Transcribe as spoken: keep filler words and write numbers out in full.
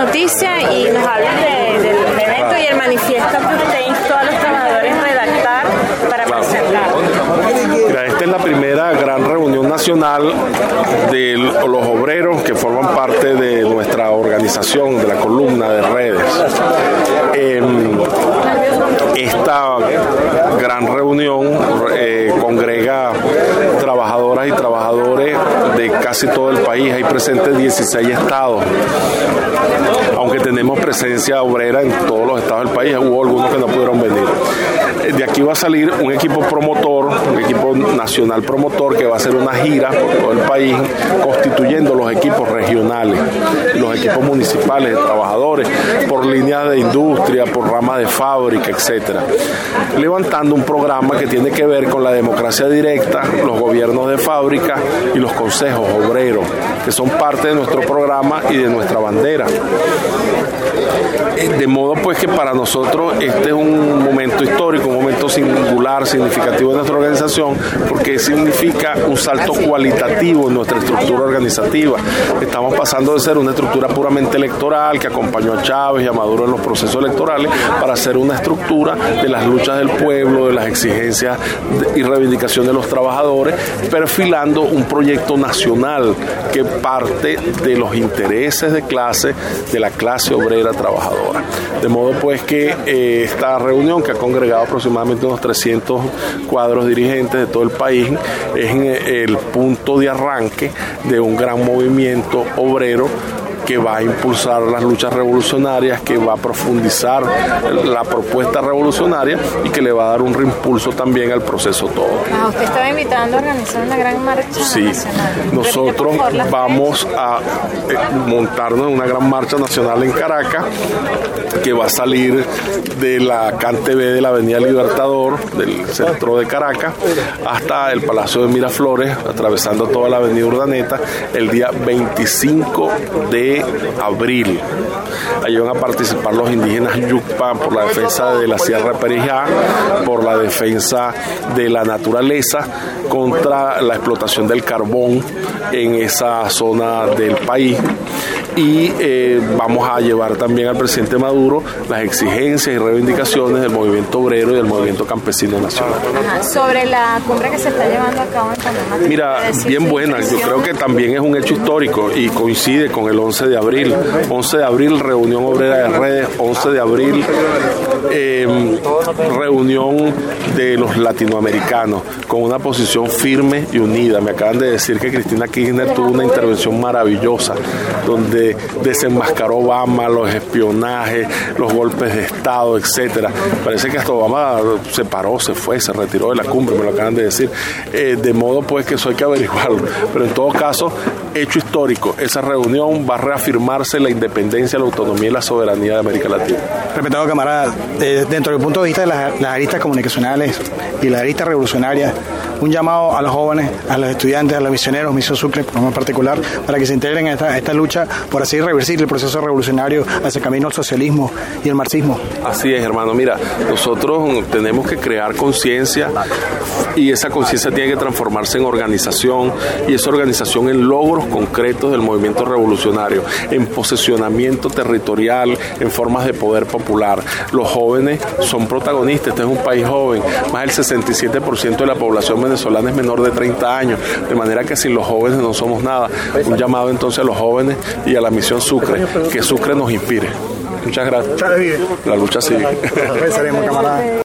noticia y nos hablen de, del evento y el manifiesto que usted instó a los trabajadores a redactar para claro. presentar. Mira, esta es la primera gran reunión nacional de los obreros que forman parte de nuestra organización, de la columna de redes. Eh, esta gran reunión eh, congrega trabajadoras y trabajadores de casi todo el país. Hay presentes dieciséis estados. Aunque tenemos presencia obrera en todos los estados del país, hubo algunos que no pudieron venir. De aquí va a salir un equipo promotor, un equipo nacional promotor que va a hacer una gira por todo el país, constituyendo los equipos regionales, los equipos municipales de trabajadores, por líneas de industria, por ramas de fábrica, etcétera. Levantando un programa que tiene que ver con la democracia directa, los gobiernos de fábrica y los consejos obreros, que son parte de nuestro programa y de nuestra bandera. De modo pues que para nosotros este es un momento histórico, un momento singular, significativo de nuestra organización, porque significa un salto cualitativo en nuestra estructura organizativa. Estamos pasando de ser una estructura puramente electoral que acompañó a Chávez y a Maduro en los procesos electorales para ser una estructura de las luchas del pueblo, de las exigencias y reivindicaciones de los trabajadores, perfilando un proyecto nacional que parte de los intereses de clase, de la clase obrera trabajadora. De modo pues que eh, esta reunión, que ha congregado aproximadamente unos trescientos cuadros dirigentes de todo el país, es en el punto de arranque de un gran movimiento obrero que va a impulsar las luchas revolucionarias, que va a profundizar la propuesta revolucionaria y que le va a dar un reimpulso también al proceso todo. Ah, usted estaba invitando a organizar una gran marcha sí, nacional. Nosotros vamos a eh, montarnos en una gran marcha nacional en Caracas, que va a salir de la C A N T V de la Avenida Libertador, del centro de Caracas, hasta el Palacio de Miraflores, atravesando toda la Avenida Urdaneta, el día veinticinco de abril. Allí van a participar los indígenas Yucpa por la defensa de la Sierra de Perijá, por la defensa de la naturaleza, contra la explotación del carbón en esa zona del país. Y eh, vamos a llevar también al presidente Maduro las exigencias y reivindicaciones del movimiento obrero y del movimiento campesino nacional. Ajá. Sobre la cumbre que se está llevando a cabo en Panamá. Mira, bien buena, yo creo que también es un hecho histórico y coincide con el once de abril. once de abril, reunión obrera de redes, once de abril, eh, reunión de los latinoamericanos con una posición firme y unida. Me acaban de decir que Cristina Kirchner tuvo una intervención maravillosa donde desenmascaró Obama, los espionajes, los golpes de Estado, etcétera. Parece que hasta Obama se paró, se fue, se retiró de la cumbre, me lo acaban de decir. Eh, de modo pues que eso hay que averiguarlo. Pero en todo caso, hecho histórico, esa reunión va a reafirmarse la independencia, la autonomía y la soberanía de América Latina. Respetado camarada, eh, dentro del punto de vista de las, las aristas comunicacionales y las aristas revolucionarias, un llamado a los jóvenes, a los estudiantes, a los misioneros, Misión Sucre en particular, para que se integren en esta, esta lucha por así reversir el proceso revolucionario hacia el camino al socialismo y el marxismo. Así es, hermano. Mira, nosotros tenemos que crear conciencia y esa conciencia tiene que transformarse en organización y esa organización en logros concretos del movimiento revolucionario, en posesionamiento territorial, en formas de poder popular. Los jóvenes son protagonistas, este es un país joven, más del sesenta y siete por ciento de la población venezolana es menor de treinta años, de manera que sin los jóvenes no somos nada. Un llamado entonces a los jóvenes y a la Misión Sucre, que Sucre nos inspire. Muchas gracias. La lucha sigue.